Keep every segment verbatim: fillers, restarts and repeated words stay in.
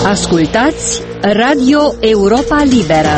Ascultați Radio Europa Liberă.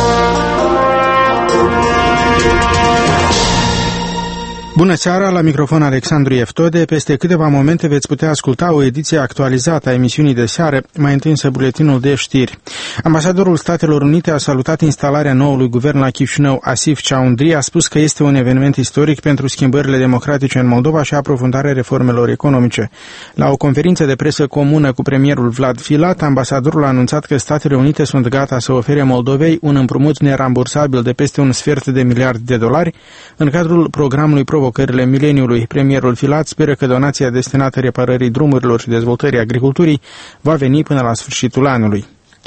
Bună seara, la microfon Alexandru Eftode. Peste câteva momente veți putea asculta o ediție actualizată a emisiunii de seară, mai întâi însă buletinul de știri. Ambasadorul Statelor Unite a salutat instalarea noului guvern la Chișinău. Asif Chaundry a spus că este un eveniment istoric pentru schimbările democratice în Moldova și aprofundarea reformelor economice. La o conferință de presă comună cu premierul Vlad Filat, ambasadorul a anunțat că Statele Unite sunt gata să ofere Moldovei un împrumut nerambursabil de peste un sfert de miliard de dolari în cadrul programului Provocările mileniului. Premierul Filat speră că donația destinată reparării drumurilor și dezvoltării agriculturii va veni până la sfârșitul anului.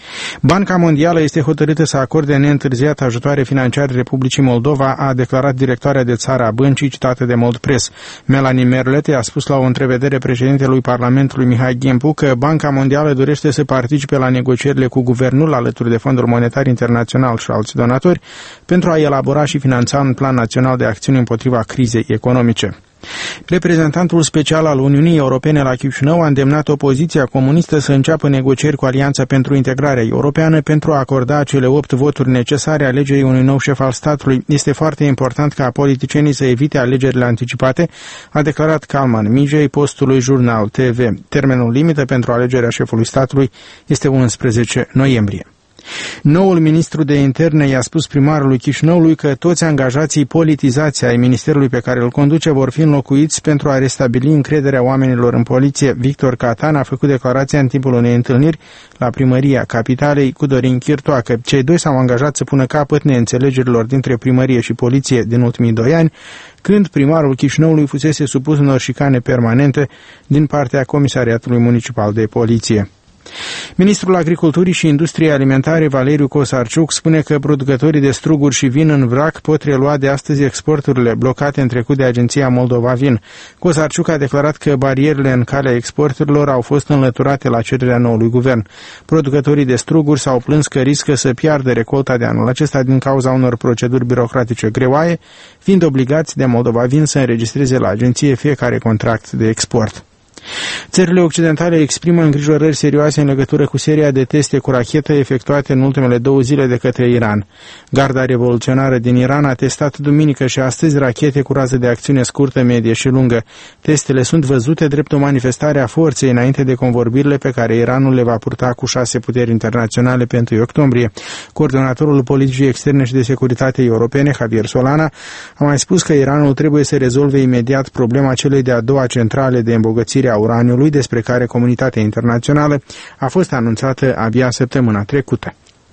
Banca Mondială este hotărâtă să acorde neîntârziat ajutoare financiare Republicii Moldova, a declarat directoarea de țară a băncii, citată de Mold Press. Melanie Merlete a spus la o întrevedere președintelui Parlamentului Mihai Ghempu că Banca Mondială dorește să participe la negocierile cu guvernul alături de Fondul Monetar Internațional și alți donatori pentru a elabora și finanța un plan național de acțiuni împotriva crizei economice. Reprezentantul special al Uniunii Europene la Chișinău a îndemnat opoziția comunistă să înceapă negocieri cu Alianța pentru Integrarea Europeană pentru a acorda cele opt voturi necesare alegerii unui nou șef al statului. Este foarte important ca politicienii să evite alegerile anticipate, a declarat Kalman Mijei postului Jurnal T V. Termenul limită pentru alegerea șefului statului este unsprezece noiembrie. Noul ministru de interne i-a spus primarului Chișinăului că toți angajații politizați ai ministerului pe care îl conduce vor fi înlocuiți pentru a restabili încrederea oamenilor în poliție. Victor Catan a făcut declarația în timpul unei întâlniri la primăria capitalei cu Dorin Chirtoacă. Cei doi s-au angajat să pună capăt neînțelegerilor dintre primărie și poliție din ultimii doi ani, când primarul Chișinăului fusese supus unor șicane permanente din partea Comisariatului Municipal de Poliție. Ministrul Agriculturii și Industriei Alimentare, Valeriu Cosarciuc, spune că producătorii de struguri și vin în vrac pot relua de astăzi exporturile blocate în trecut de Agenția Moldova Vin. Cosarciuc a declarat că barierele în calea exporturilor au fost înlăturate la cererea noului guvern. Producătorii de struguri s-au plâns că riscă să piardă recolta de anul acesta din cauza unor proceduri birocratice greoaie, fiind obligați de Moldova Vin să înregistreze la agenție fiecare contract de export. Țările occidentale exprimă îngrijorări serioase în legătură cu seria de teste cu rachetă efectuate în ultimele două zile de către Iran. Garda revoluționară din Iran a testat duminică și astăzi rachete cu rază de acțiune scurtă, medie și lungă. Testele sunt văzute drept o manifestare a forței înainte de convorbirile pe care Iranul le va purta cu șase puteri internaționale pe întâi octombrie. Coordonatorul politicii externe și de securitate europene, Javier Solana, a mai spus că Iranul trebuie să rezolve imediat problema celei de-a doua centrale de îmbogățire a uraniului, despre care comunitatea internațională a fost anunțată abia săptămâna trecută.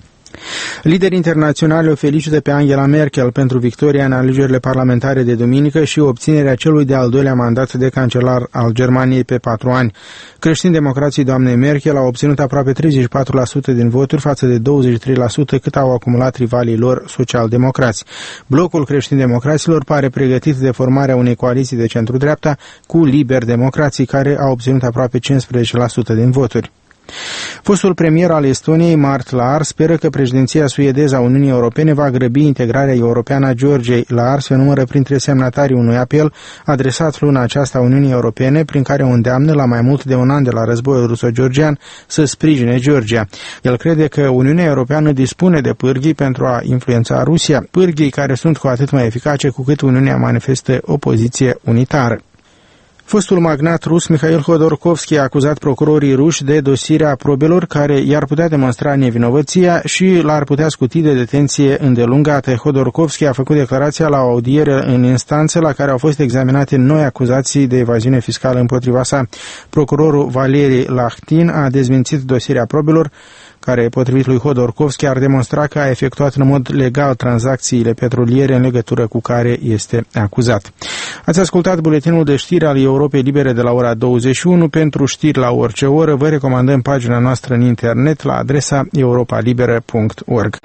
Liderii internaționali o felicită pe Angela Merkel pentru victoria în alegerile parlamentare de duminică și obținerea celui de-al doilea mandat de cancelar al Germaniei pe patru ani. Creștin-democrații doamnei Merkel au obținut aproape treizeci și patru la sută din voturi față de douăzeci și trei la sută cât au acumulat rivalii lor social-democrați. Blocul creștin-democraților pare pregătit de formarea unei coaliții de centru-dreapta cu liber-democrații, care au obținut aproape cincisprezece la sută din voturi. Fostul premier al Estoniei, Mart Laar, speră că președinția suedeză a Uniunii Europene va grăbi integrarea europeană a Georgiei. Laar se numără printre semnatarii unui apel adresat luna aceasta Uniunii Europene, prin care o îndeamnă la mai mult de un an de la războiul ruso-georgian să sprijine Georgia. El crede că Uniunea Europeană dispune de pârghii pentru a influența Rusia, pârghii care sunt cu atât mai eficace cu cât Uniunea manifestă o poziție unitară. Fostul magnat rus Mikhail Hodorkovski a acuzat procurorii ruși de dosirea probelor care i-ar putea demonstra nevinovăția și l-ar putea scuti de detenție îndelungată. Hodorkovski a făcut declarația la o audiere în instanță la care au fost examinate noi acuzații de evaziune fiscală împotriva sa. Procurorul Valeri Lahtin a dezmințit dosirea probelor, care, potrivit lui Hodorkovski, ar demonstra că a efectuat în mod legal tranzacțiile petroliere în legătură cu care este acuzat. Ați ascultat buletinul de știri al Europei Libere de la ora douăzeci și unu. Pentru știri la orice oră, vă recomandăm pagina noastră în internet la adresa europa liberă punct org.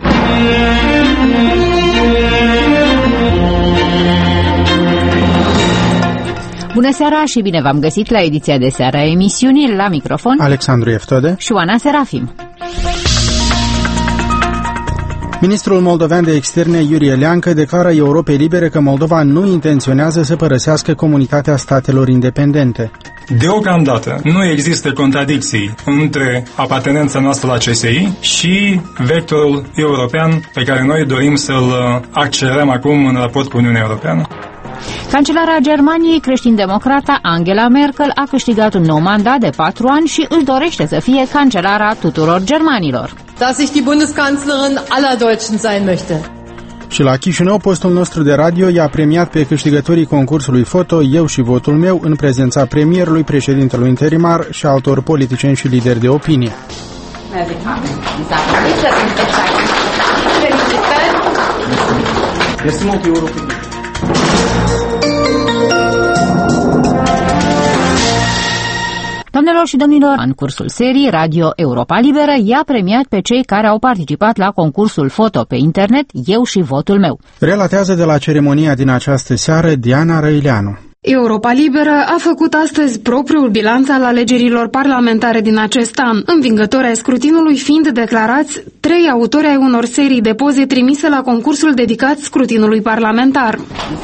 Bună seara și bine v-am găsit la ediția de seară a emisiunii. La microfon Alexandru Eftode și Oana Serafim. Ministrul moldovean de externe, Iurie Leancă, declară Europei Libere că Moldova nu intenționează să părăsească comunitatea statelor independente. Deocamdată nu există contradicții între apartenența noastră la C S I și vectorul european pe care noi dorim să-l accelerăm acum în raport cu Uniunea Europeană. Cancelara Germaniei, creștin-democrata Angela Merkel, a câștigat un nou mandat de patru ani și își dorește să fie cancelara tuturor germanilor. Dass ich die Bundeskanzlerin aller Deutschen sein möchte. Și la Chișinău, postul nostru de radio i-a premiat pe câștigătorii concursului foto Eu și votul meu în prezența premierului, președintelui interimar și altor politicieni și lideri de opinie. Este mult Europa. Doamnelor și domnilor, în cursul serii Radio Europa Liberă i-a premiat pe cei care au participat la concursul foto pe internet Eu și votul meu. Relatează de la ceremonia din această seară Diana Răileanu. Europa Liberă a făcut astăzi propriul bilanț al alegerilor parlamentare din acest an, învingători ai scrutinului fiind declarați trei autori ai unor serii de poze trimise la concursul dedicat scrutinului parlamentar.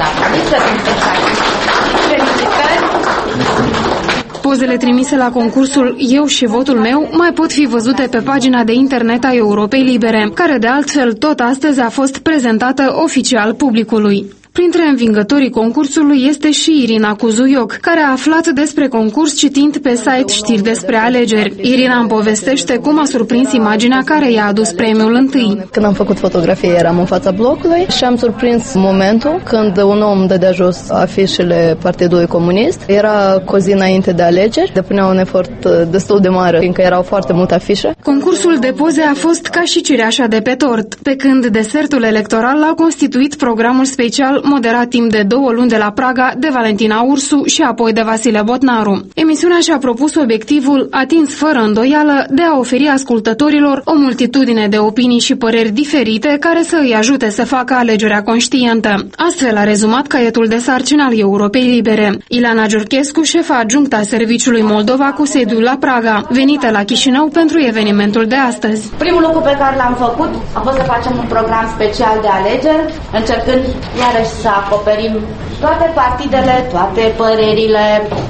Pozele trimise la concursul Eu și votul meu mai pot fi văzute pe pagina de internet a Europei Libere, care de altfel tot astăzi a fost prezentată oficial publicului. Printre învingătorii concursului este și Irina Cuzuioc, care a aflat despre concurs citind pe site știri despre alegeri. Irina îmi povestește cum a surprins imaginea care i-a adus premiul întâi. Când am făcut fotografie eram în fața blocului și am surprins momentul când un om dădea jos afișele Partidului Comunist. Era cu zi înainte de alegeri, depuneau un efort destul de mare, fiindcă erau foarte multe afișe. Concursul de poze a fost ca și cireașa de pe tort, pe când desertul electoral l-a constituit programul special moderat timp de două luni de la Praga de Valentina Ursu și apoi de Vasile Botnaru. Emisiunea și-a propus obiectivul, atins fără îndoială, de a oferi ascultătorilor o multitudine de opinii și păreri diferite care să îi ajute să facă alegerea conștientă. Astfel a rezumat caietul de sarcină al Europei Libere. Ileana Giurchescu, șefa adjunctă a Serviciului Moldova cu sediul la Praga, venită la Chișinău pentru evenimentul de astăzi. Primul lucru pe care l-am făcut a fost să facem un program special de alegeri, încercând iarăși să acoperim toate partidele, toate părerile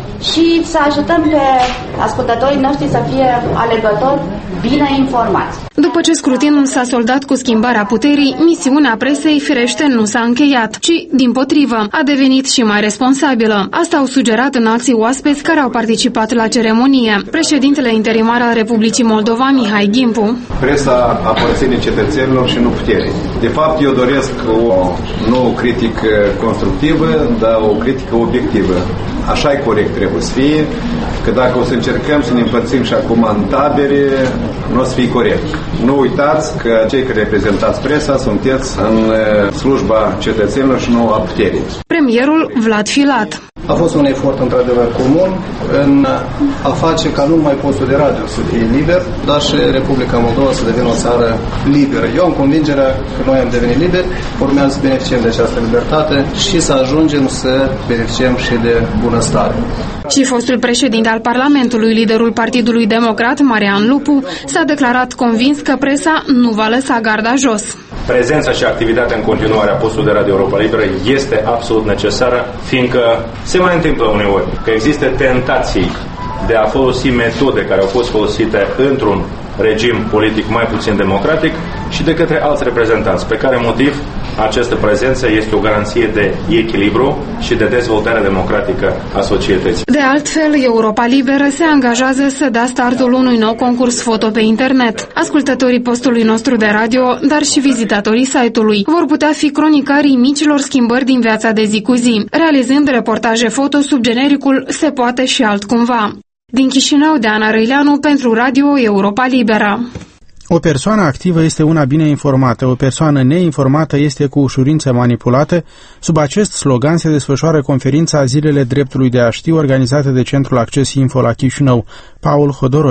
și să ajutăm pe ascultătorii noștri să fie alegători bine informați. După ce scrutinul s-a soldat cu schimbarea puterii, misiunea presei firește nu s-a încheiat, ci, dimpotrivă, a devenit și mai responsabilă. Asta au sugerat înalții oaspeți care au participat la ceremonie. Președintele interimar al Republicii Moldova, Mihai Gimpu. Presa aparține cetățenilor și nu puterii. De fapt, eu doresc o nu critică constructivă, dar o critică obiectivă. Așa e corect trebuie să fie, că dacă o să încercăm să ne împărțim și acum în tabere, nu o să fie corect. Nu uitați că cei care reprezentați presa sunteți în slujba cetățenilor și nu a puterii. Premierul Vlad Filat. A fost un efort într-adevăr comun în a face ca nu numai postul de radio să fie liber, dar și Republica Moldova să devină o țară liberă. Eu am convingerea că noi am devenit liberi, urmează să beneficiem de această libertate și să ajungem să beneficiem și de bunăstare. Și fostul președinte al Parlamentului, liderul Partidului Democrat, Marian Lupu, s-a declarat convins că presa nu va lăsa garda jos. Prezența și activitatea în continuare a postului de Radio Europa Liberă este absolut necesară, fiindcă se mai întâmplă uneori că există tentații de a folosi metode care au fost folosite într-un regim politic mai puțin democratic și de către alți reprezentanți, pe care motiv această prezență este o garanție de echilibru și de dezvoltare democratică a societății. De altfel, Europa Liberă se angajează să dea startul unui nou concurs foto pe internet. Ascultătorii postului nostru de radio, dar și vizitatorii site-ului, vor putea fi cronicarii micilor schimbări din viața de zi cu zi, realizând reportaje foto sub genericul Se poate și altcumva. Din Chișinău, Diana Răileanu pentru Radio Europa Liberă. O persoană activă este una bine informată, o persoană neinformată este cu ușurință manipulată. Sub acest slogan se desfășoară conferința Zilele Dreptului de a Ști, organizată de Centrul Acces Info la Chișinău. Paul Hodorogea.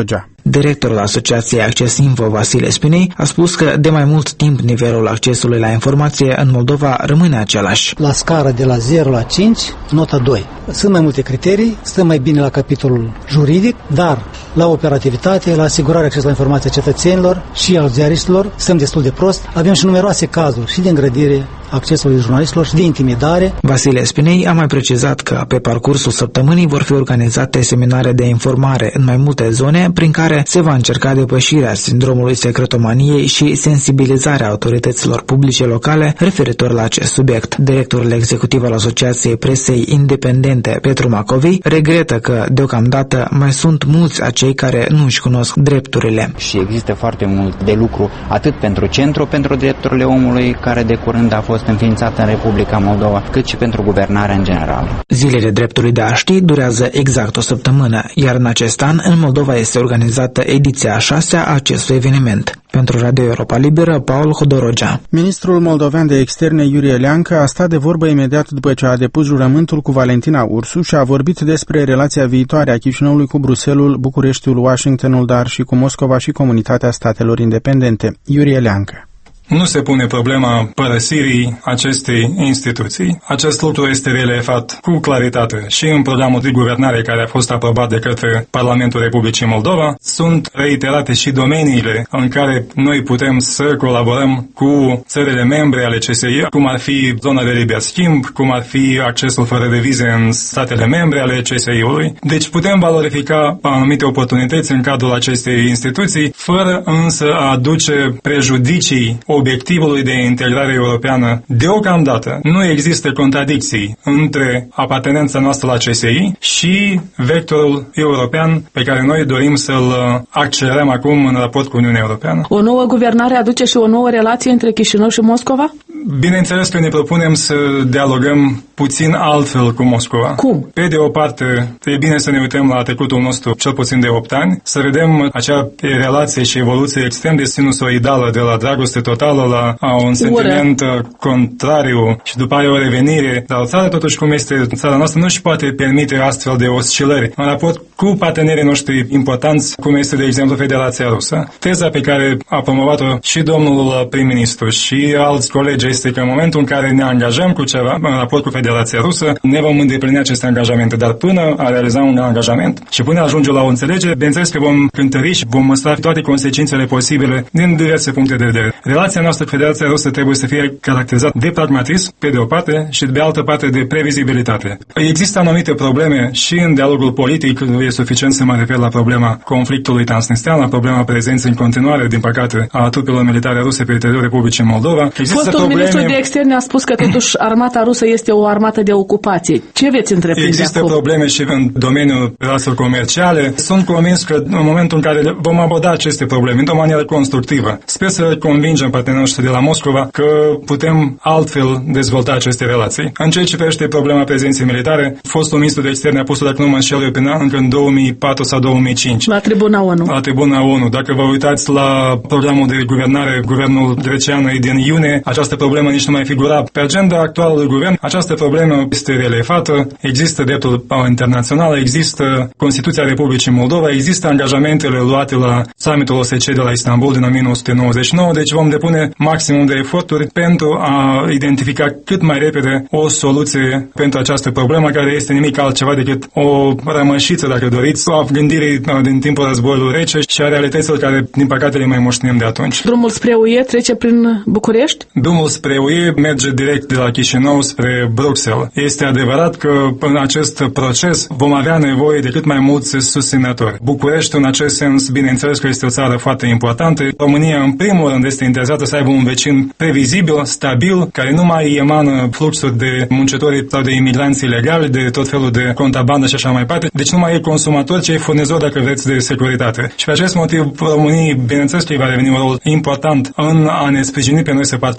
Directorul Asociației Acces Info, Vasile Spinei, a spus că de mai mult timp nivelul accesului la informație în Moldova rămâne același. La scară de la zero la cinci, nota doi. Sunt mai multe criterii, stăm mai bine la capitolul juridic, dar la operativitate, la asigurarea accesului la informația cetățenilor și al ziariștilor, stăm destul de prost. Avem și numeroase cazuri și de îngrădire accesului jurnalistilor și de intimidare. Vasile Spinei a mai precizat că pe parcursul săptămânii vor fi organizate seminare de informare în mai multe zone, prin care se va încerca depășirea sindromului secretomaniei și sensibilizarea autorităților publice locale referitor la acest subiect. Directorul executiv al Asociației Presei Independente, Petru Macovei, regretă că deocamdată mai sunt mulți acei care nu își cunosc drepturile. Și există foarte mult de lucru atât pentru Centru pentru Drepturile Omului, care de curând a fost înființată în Republica Moldova, cât și pentru guvernarea în general. Zilele dreptului de a ști durează exact o săptămână, iar în acest an în Moldova este organizată ediția a șasea a acestui eveniment. Pentru Radio Europa Liberă, Paul Hodorogea. Ministrul moldovean de externe Iurie Leancă a stat de vorbă imediat după ce a depus jurământul cu Valentina Ursu și a vorbit despre relația viitoare a Chișinăului cu Bruxelles, Bucureștiul, Washingtonul, dar și cu Moscova și Comunitatea Statelor Independente. Iurie Leancă. Nu se pune problema părăsirii acestei instituții. Acest lucru este relefat cu claritate și în programul de guvernare care a fost aprobat de către Parlamentul Republicii Moldova. Sunt reiterate și domeniile în care noi putem să colaborăm cu țările membre ale C S I, cum ar fi zona de liber schimb, cum ar fi accesul fără de vize în statele membre ale C S I-ului. Deci putem valorifica anumite oportunități în cadrul acestei instituții, fără însă a aduce prejudicii obiectivului de integrare europeană. Deocamdată nu există contradicții între apartenența noastră la C S I și vectorul european pe care noi dorim să-l accelerăm acum în raport cu Uniunea Europeană. O nouă guvernare aduce și o nouă relație între Chișinău și Moscova? Bineînțeles că ne propunem să dialogăm puțin altfel cu Moscova. Cum? Pe de o parte, e bine să ne uităm la trecutul nostru cel puțin de opt ani, să vedem acea relație și evoluție extrem de sinusoidală de la dragoste totală la a un sentiment Ure. contrariu și după aia o revenire. Dar o țară, totuși, cum este țara noastră, nu își poate permite astfel de oscilări în raport cu partenerii noștri importanți, cum este, de exemplu, Federația Rusă. Teza pe care a promovat-o și domnul prim-ministru și alți colegi este că în momentul în care ne angajăm cu ceva în raport cu Federația Rusă, ne vom îndeplini aceste angajamente, dar până a realiza un angajament și până ajunge la o înțelegere, bineînțeles că vom cântări și vom măstra toate consecințele posibile din diverse puncte de vedere. Relația noastră cu Federația Rusă trebuie să fie caracterizată de pragmatism, pe de o parte, și de altă parte de previzibilitate. Există anumite probleme și în dialogul politic, nu e suficient să mă refer la problema conflictului transnistrian, la problema prezenței în continuare, din păcate, a trupelor militare ruse pe teritoriul Republicii Moldova. Există Fostul probleme... ministru de externe a spus că totuși armata rusă este o armată de ocupație. Ce veți întreprinde Există acum? probleme și în domeniul relațiilor comerciale. Sunt convins că în momentul în care vom aborda aceste probleme într-o manieră constructivă, sper să convingem partenerii noștri de la Moscova că putem altfel dezvolta aceste relații. În ceea ce privește problema prezenței militare, fostul ministru de externe a pus-o, dacă nu mă înșel eu, până încă în două mii patru sau două mii cinci. La tribuna ONU. La tribuna ONU. Dacă vă uitați la programul de guvernare, guvernul grecean din iunie, această problemă nici nu mai figura pe agenda actualului guvern. Această problemă este relevată, există dreptul internațional, există Constituția Republicii Moldova, există angajamentele luate la summitul O S C de la Istanbul din o mie nouă sute nouăzeci și nouă, deci vom depune maximum de eforturi pentru a identifica cât mai repede o soluție pentru această problemă, care este nimic altceva decât o rămășiță, dacă doriți, a gândirii din timpul războiului rece și a realităților care, din păcate, le mai moștenim de atunci. Drumul spre U E trece prin București? Drumul spre U E merge direct de la Chișinău spre Bruxelles. Este adevărat că în acest proces vom avea nevoie de cât mai mulți susținători. București, în acest sens, bineînțeles că este o țară foarte importantă. România, în primul rând, este interesată să aibă un vecin previzibil, stabil, care nu mai emană fluxuri de muncitori sau de imigranți ilegali, de tot felul de contrabandă și așa mai departe. Deci nu mai e consumator, ci e furnizor, dacă vreți, de securitate. Și pe acest motiv, României, bineînțeles că îi va reveni un rol important în a ne sprijini pe noi să parcurgem acest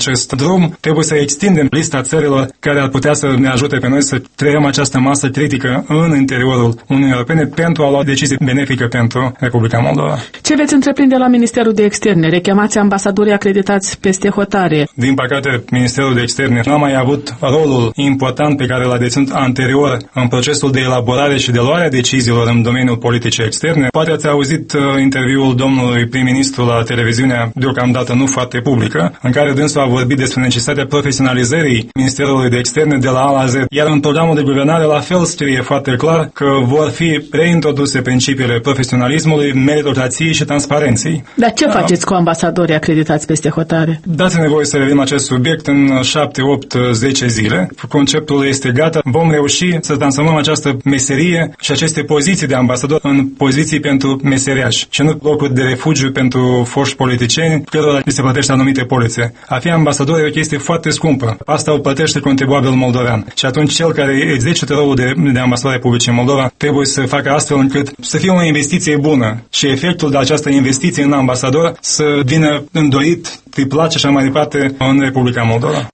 acest drum, trebuie să extindem lista țărilor care ar putea să ne ajute pe noi să creăm această masă critică în interiorul Uniunii Europene pentru a lua decizii benefice pentru Republica Moldova. Ce veți întreprinde la Ministerul de Externe? Rechemați ambasadorii acreditați peste hotare. Din păcate, Ministerul de Externe n-a mai avut rolul important pe care l-a deținut anterior în procesul de elaborare și de luare deciziilor în domeniul politicii externe. Poate ați auzit uh, interviul domnului prim-ministru la televiziunea, deocamdată nu foarte publică, în care dânsul a vorbit despre necesitatea profesionalizării Ministerului de Externe de la A la Z. Iar în programul de guvernare la fel scrie foarte clar că vor fi reintroduse principiile profesionalismului, meritocrației și transparenței. Dar ce faceți cu ambasadorii acreditați peste hotare? Dați-ne voie să revin acest subiect în șapte, opt, zece zile. Conceptul este gata. Vom reuși să transformăm această meserie și aceste poziții de ambasador în poziții pentru meseriași și nu locuri de refugiu pentru foști politicieni cărora li se plătește anumite polițe. A fi ambasador e o chestie foarte scumpă. Asta o plătește contribuabilul moldovean. Și atunci cel care exercită rolul de, de ambasador ai Republicii Moldova trebuie să facă astfel încât să fie o investiție bună și efectul de această investiție în ambasador să vină îndoit, triplat și așa mai departe în Republica Moldova.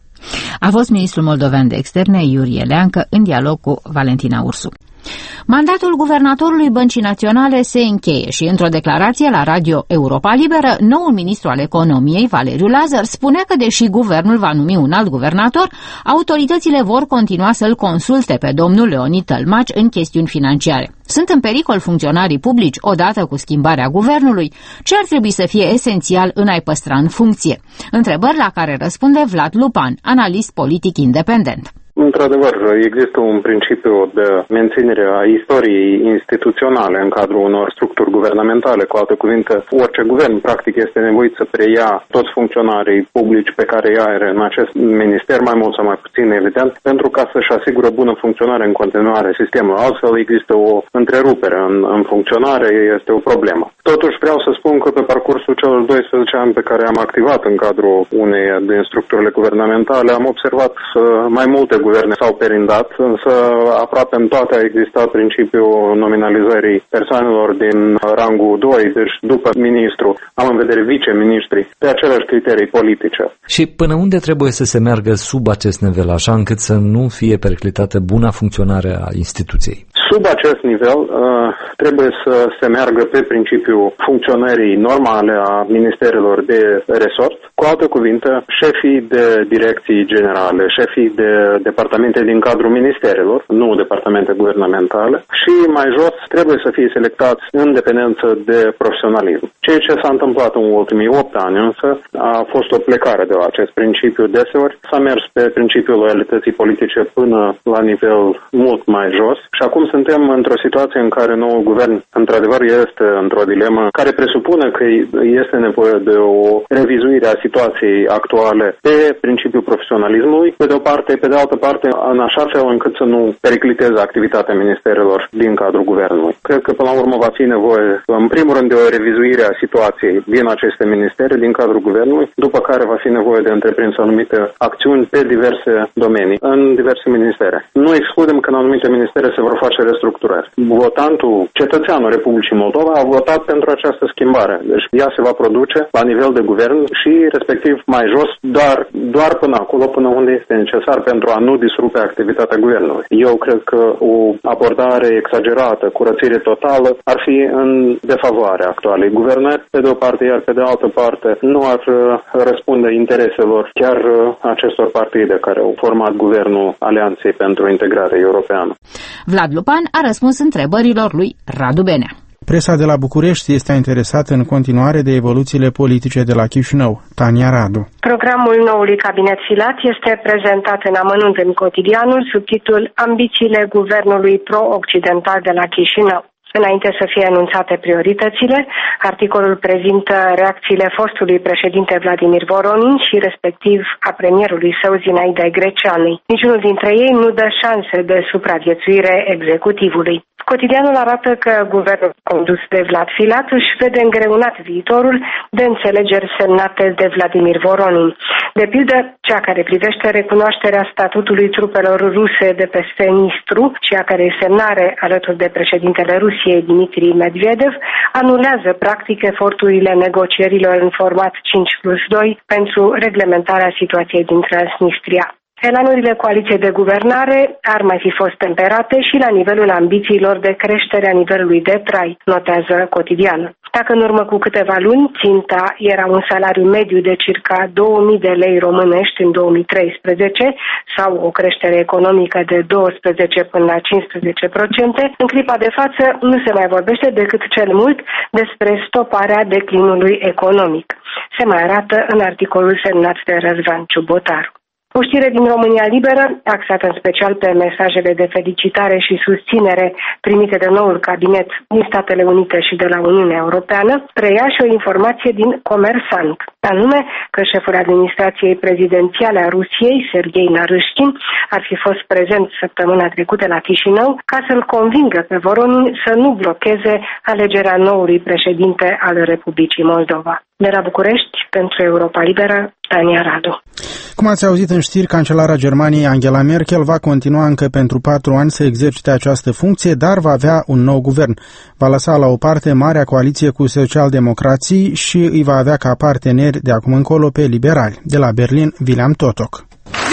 A fost ministrul moldovean de externe Iurie Leancă în dialog cu Valentina Ursu. Mandatul guvernatorului Băncii Naționale se încheie și într-o declarație la Radio Europa Liberă, noul ministru al economiei, Valeriu Lazar, spunea că deși guvernul va numi un alt guvernator, autoritățile vor continua să-l consulte pe domnul Leonid Tălmaci în chestiuni financiare. Sunt în pericol funcționarii publici odată cu schimbarea guvernului? Ce ar trebui să fie esențial în a-i păstra în funcție? Întrebări la care răspunde Vlad Lupan, analist politic independent. Într-adevăr, există un principiu de menținere a istoriei instituționale în cadrul unor structuri guvernamentale. Cu alte cuvinte, orice guvern, practic, este nevoit să preia toți funcționarii publici pe care îi are în acest minister, mai mult sau mai puțin, evident, pentru ca să-și asigură bună funcționare în continuare sistemul. Altfel, există o întrerupere în, în funcționare, este o problemă. Totuși, vreau să spun că pe parcursul celor doisprezece ani pe care am activat în cadrul unei din structurile guvernamentale, am observat mai multe guverne s-au perindat, însă aproape în toate a existat principiul nominalizării persoanelor din rangul doi, deci după ministru, am în vedere viceministri, pe aceleași criterii politice. Și până unde trebuie să se meargă sub acest nivel, așa încât să nu fie periclitată buna funcționare a instituției? Sub acest nivel trebuie să se meargă pe principiul funcționării normale a ministerelor de resort, cu alte cuvinte, șefii de direcții generale, șefii de departamente din cadrul ministerelor, nu departamente guvernamentale, și mai jos trebuie să fie selectați în dependență de profesionalism. Ceea ce s-a întâmplat în ultimii opt ani însă a fost o plecare de la acest principiu deseori, s-a mers pe principiul loialității politice până la nivel mult mai jos și acum suntem într-o situație în care noul guvern într-adevăr este într-o dilemă care presupune că este nevoie de o revizuire a situației actuale pe principiul profesionalismului, pe de o parte, pe de altă parte, în așa fel încât să nu pericliteze activitatea ministerelor din cadrul guvernului. Cred că până la urmă va fi nevoie, în primul rând, de o revizuire a situației din aceste ministere, din cadrul guvernului, după care va fi nevoie de întreprins anumite acțiuni pe diverse domenii, în diverse ministere. Nu excludem că în anumite ministere se vor face restructurări. Votantul, cetățeanul Republicii Moldova, a votat pentru această schimbare. Deci ea se va produce la nivel de guvern și respectiv mai jos, doar, doar până acolo, până unde este necesar pentru a nu disrupe activitatea guvernului. Eu cred că o abordare exagerată, curățire totală, ar fi în defavoarea actualei guvernări, pe de o parte, iar pe de altă parte nu ar răspunde intereselor chiar acestor partide care au format guvernul Alianței pentru Integrare Europeană. Vlad Lupan a răspuns întrebărilor lui Radu Benea. Presa de la București este interesată în continuare de evoluțiile politice de la Chișinău. Tania Radu. Programul noului cabinet filat este prezentat în amănunt în Cotidianul sub titlul Ambițiile guvernului pro-occidental de la Chișinău. Înainte să fie anunțate prioritățile, articolul prezintă reacțiile fostului președinte Vladimir Voronin și respectiv a premierului său Zinaida Greceanului. Niciunul dintre ei nu dă șanse de supraviețuire executivului. Cotidianul arată că guvernul condus de Vlad Filat își vede îngreunat viitorul de înțelegeri semnate de Vladimir Voronin. De pildă, cea care privește recunoașterea statutului trupelor ruse de peste Nistru și a cărei semnare alături de președintele Rusiei Dmitri Medvedev anulează practic eforturile negocierilor în format cinci plus doi pentru reglementarea situației din Transnistria. Elanurile coaliției de guvernare ar mai fi fost temperate și la nivelul ambițiilor de creștere a nivelului de trai, notează Cotidian. Dacă în urmă cu câteva luni ținta era un salariu mediu de circa două mii de lei românești în două mii treisprezece sau o creștere economică de doisprezece până la cincisprezece la sută, în clipa de față nu se mai vorbește decât cel mult despre stoparea declinului economic. Se mai arată în articolul semnat de Răzvan Ciubotaru. O știre din România Liberă, axată în special pe mesajele de felicitare și susținere primite de noul cabinet din Statele Unite și de la Uniunea Europeană, preia și o informație din Comersant, anume că șeful administrației prezidențiale a Rusiei, Serghei Narâșchin, ar fi fost prezent săptămâna trecută la Chișinău ca să-l convingă pe Voronin să nu blocheze alegerea noului președinte al Republicii Moldova. De la București, pentru Europa Liberă, Tania Radu. Cum ați auzit în știri, cancelara Germaniei Angela Merkel va continua încă pentru patru ani să exercite această funcție, dar va avea un nou guvern. Va lăsa la o parte marea coaliție cu socialdemocrații și îi va avea ca parteneri de acum încolo pe liberali. De la Berlin, William Totok.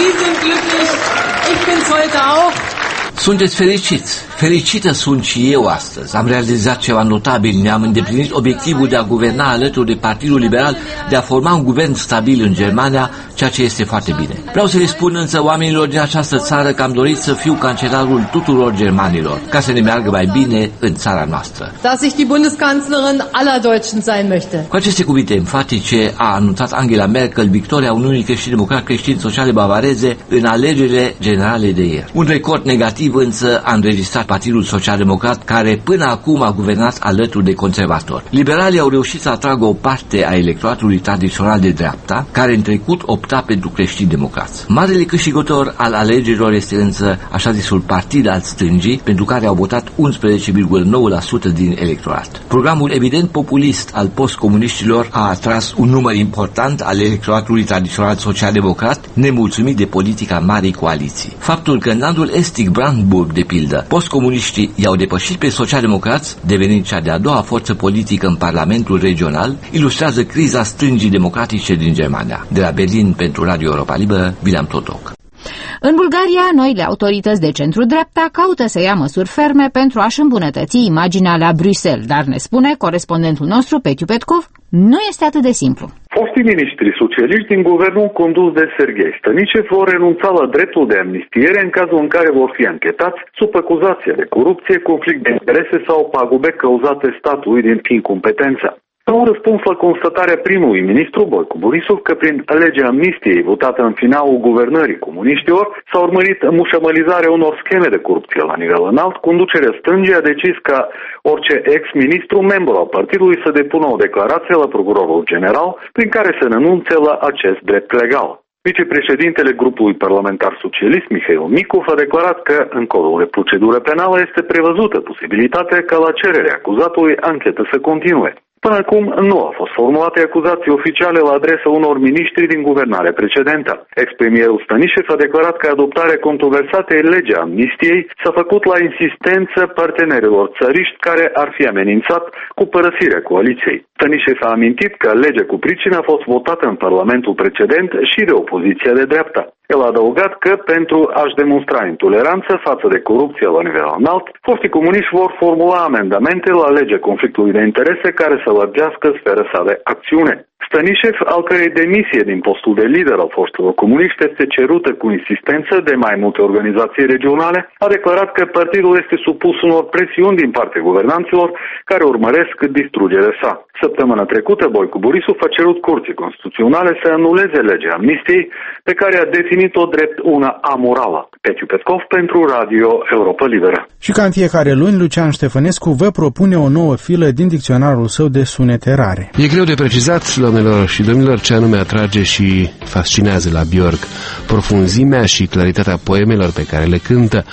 Sunteți fericiți. Fericită sunt și eu astăzi. Am realizat ceva notabil. Ne-am îndeplinit obiectivul de a guverna alături de Partidul Liberal, de a forma un guvern stabil în Germania, ceea ce este foarte bine. Vreau să le spun însă oamenilor din această țară că am dorit să fiu cancelarul tuturor germanilor, ca să ne meargă mai bine în țara noastră. Dass ich die Bundeskanzlerin aller Deutschen sein möchte. Cu aceste cuvinte enfatice a anunțat Angela Merkel victoria Uniunii Creștin-Democrat Creștin-Sociale Bavareze în alegerile generale de ieri. Un record negativ însă a înregistrat Partidul Social-Democrat, care până acum a guvernat alături de conservatori. Liberalii au reușit să atragă o parte a electoratului tradițional de dreapta, care în trecut opta pentru creștini-democrați. Marele câștigător al alegerilor este însă așa zisul partid al stângii, pentru care au votat unsprezece virgulă nouă la sută din electorat. Programul evident populist al postcomuniștilor a atras un număr important al electoratului tradițional social-democrat, nemulțumit de politica Marii Coaliții. Faptul că în landul estic Brandenburg, de pildă, postcomuniștii i-au depășit pe socialdemocrați, devenind cea de-a doua forță politică în Parlamentul regional, ilustrează criza stângii democratice din Germania. De la Berlin, pentru Radio Europa Liberă, William Totok. În Bulgaria, noile autorități de centru-dreapta caută să ia măsuri ferme pentru a-și îmbunătăți imaginea la Bruxelles, dar ne spune corespondentul nostru, Petiu Petkov, nu este atât de simplu. Foștii miniștri socialiști din guvernul condus de Serghei Stănicev vor renunța la dreptul de amnistiere în cazul în care vor fi anchetați sub acuzație de corupție, conflict de interese sau pagube cauzate statului din incompetență. Au răspuns la constatarea primului ministru Boicu Borisov că prin legea amnistiei votată în finalul guvernării comuniștilor s-a urmărit mușamalizarea unor scheme de corupție la nivel înalt, conducerea stângii a decis ca orice ex-ministru membru al partidului să depună o declarație la procurorul general prin care să renunțe la acest drept legal. Vicepreședintele grupului parlamentar socialist, Mihail Micov, a declarat că în codul de procedură penală este prevăzută posibilitatea ca la cererea acuzatului anchetă să continue. Până acum nu au fost formulate acuzații oficiale la adresa unor miniștri din guvernarea precedentă. Ex-premierul Stănișev a declarat că adoptarea controversată în legea amnistiei s-a făcut la insistență partenerilor țăriști care ar fi amenințat cu părăsirea coaliției. Stănișev a amintit că legea cu pricină a fost votată în Parlamentul precedent și de opoziția de dreapta. El a adăugat că pentru a-și demonstra intoleranță față de corupție la nivel înalt, foștii comuniști vor formula amendamente la legea conflictului de interese care să lărgească sfera sa de acțiune. Stănișev, al cărei demisie din postul de lider al foștilor comuniști este cerută cu insistență de mai multe organizații regionale, a declarat că partidul este supus unor presiuni din partea guvernanților care urmăresc distrugerea sa. Săptămâna trecută, Boicu Borisov a cerut Curții Constituționale să anuleze legea amnistiei, pe care a definit-o drept una amorală. Petiu Petkov pentru Radio Europa Liberă. Și ca în fiecare luni, Lucian Ștefănescu vă propune o nouă filă din dicționarul său de sunete rare. E greu de precizat, doamnelor și domnilor, ce anume atrage și fascinează la Björk. Profunzimea și claritatea poemelor pe care le cântă,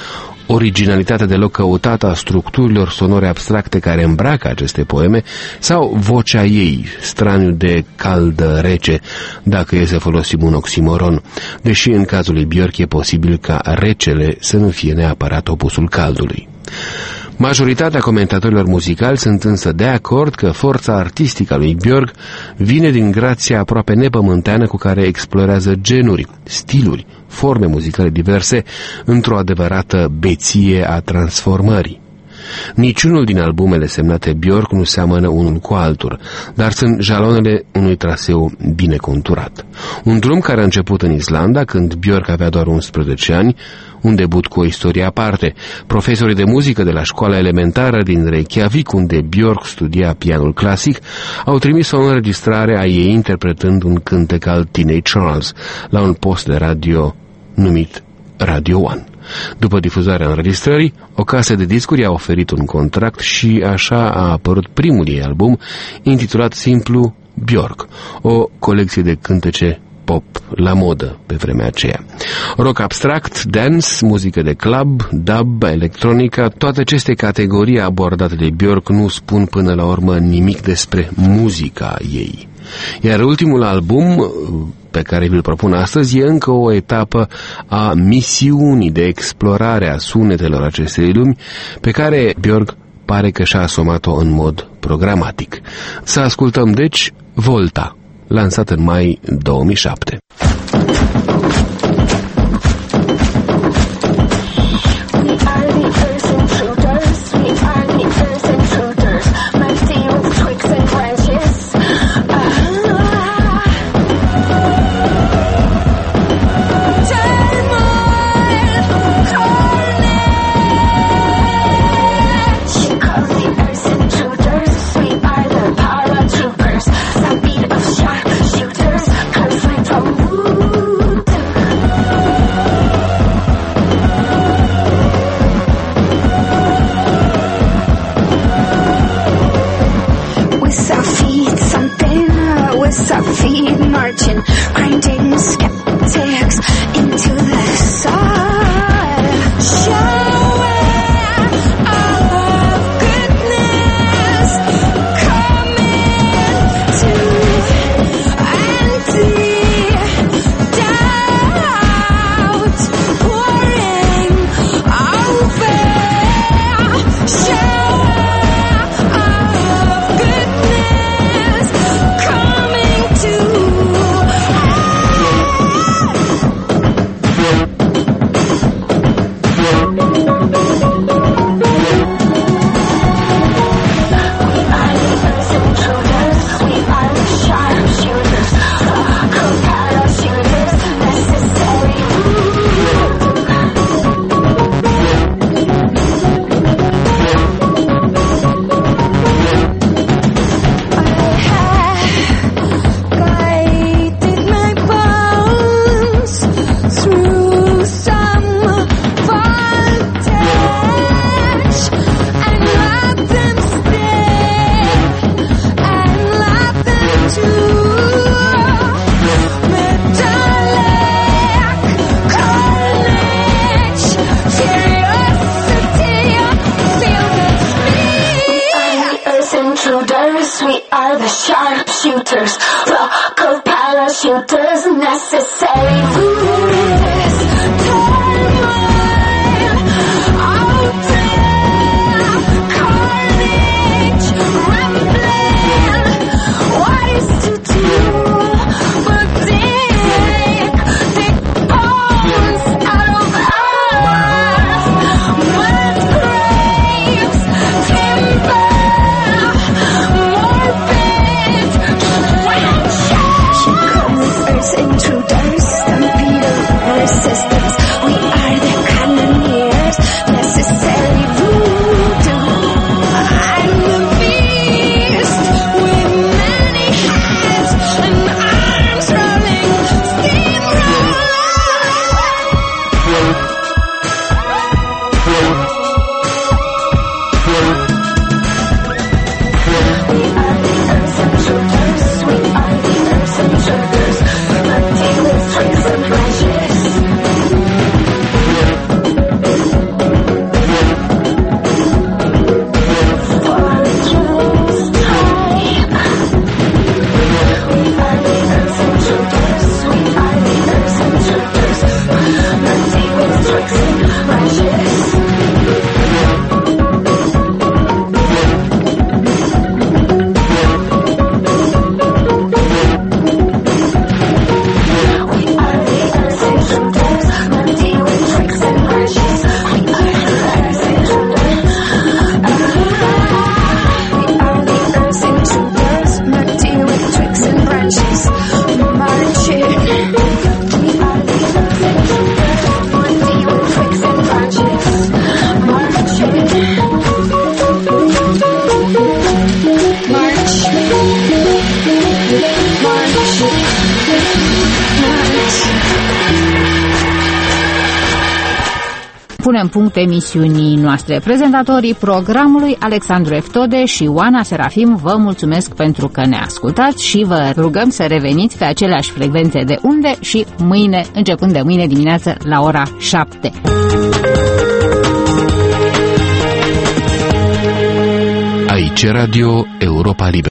originalitatea deloc căutată a structurilor sonore abstracte care îmbracă aceste poeme, sau vocea ei, straniu de caldă-rece, dacă e să folosim un oximoron, deși în cazul lui Björk e posibil ca recele să nu fie neapărat opusul caldului. Majoritatea comentatorilor muzicali sunt însă de acord că forța artistică a lui Björk vine din grația aproape nepământeană cu care explorează genuri, stiluri, forme muzicale diverse într-o adevărată beție a transformării. Niciunul din albumele semnate Björk nu seamănă unul cu altul, dar sunt jalonele unui traseu bine conturat. Un drum care a început în Islanda, când Björk avea doar unsprezece ani, un debut cu o istorie aparte. Profesorii de muzică de la școala elementară din Reykjavik, unde Björk studia pianul clasic, au trimis o înregistrare a ei interpretând un cântec al Tinei Charles la un post de radio numit Radio One. După difuzarea înregistrării, o casă de discuri a oferit un contract și așa a apărut primul ei album, intitulat simplu Björk, o colecție de cântece pop la modă pe vremea aceea. Rock abstract, dance, muzică de club, dub, electronica, toate aceste categorii abordate de Björk nu spun până la urmă nimic despre muzica ei. Iar ultimul album pe care vi-l propun astăzi e încă o etapă a misiunii de explorare a sunetelor acestei lumi pe care Björk pare că și-a asumat-o în mod programatic. Să ascultăm deci Volta, lansat în mai două mii șapte. Intruders, stampede of voices. punem punct emisiunii noastre. Prezentatorii programului Alexandru Eftode și Oana Serafim vă mulțumesc pentru că ne ascultați și vă rugăm să reveniți pe aceleași frecvențe de unde și mâine, începând de mâine dimineață la ora șapte. Aici Radio Europa Liberă.